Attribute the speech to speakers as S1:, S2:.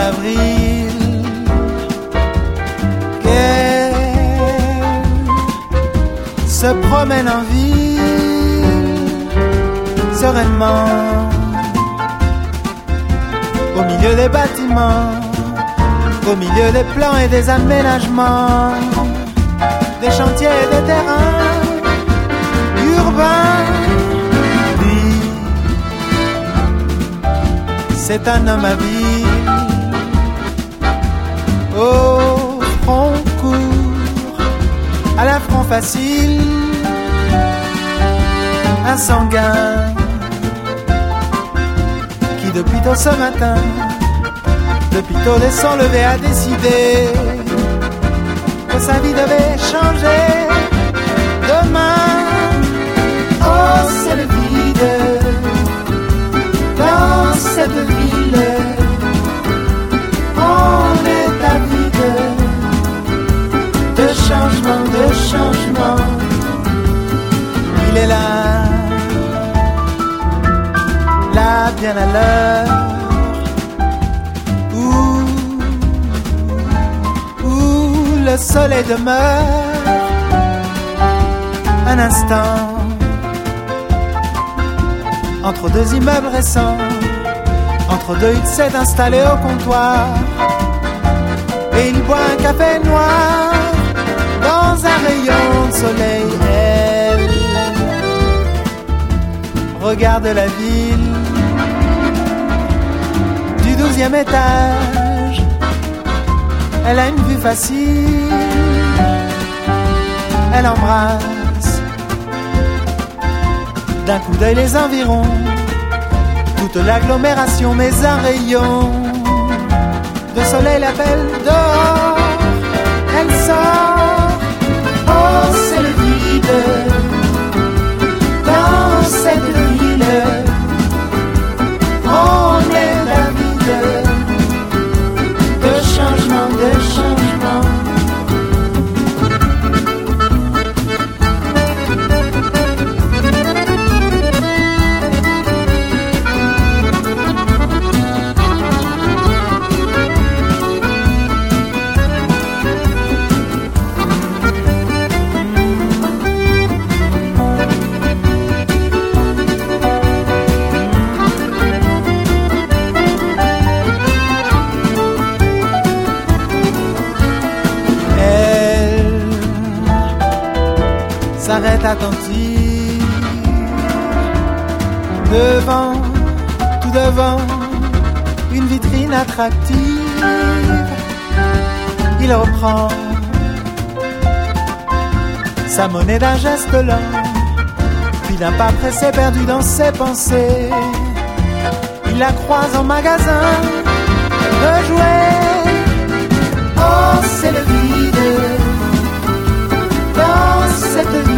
S1: d'avril, qu'elle se promène en ville, sereinement, au milieu des bâtiments, au milieu des plans et des aménagements, des chantiers et des terrains urbains. Lui, c'est un homme à ville, au front court, à la front facile, un sanguin qui depuis tôt ce matin, depuis tôt dès son lever a décidé que sa vie devait changer demain. Oh, c'est le vide dans cette ville, on est avide de changement, de changement. Il est là, là bien à l'heure, où le soleil demeure un instant entre deux immeubles récents, entre deux, il s'est installé au comptoir et il boit un café noir dans un rayon de soleil. Elle regarde la ville du 12e étage, elle a une vue facile, elle embrasse d'un coup d'œil les environs, toute l'agglomération, mais un rayon de soleil l'appelle dehors. Elle sort, oh c'est le vide dans cette ville, on est avide de changement, de changement. S'arrête attentive devant, tout devant, une vitrine attractive. Il reprend sa monnaie d'un geste lent, puis d'un pas pressé perdu dans ses pensées. Il la croise en magasin de jouets. Oh, c'est le vide dans cette vie.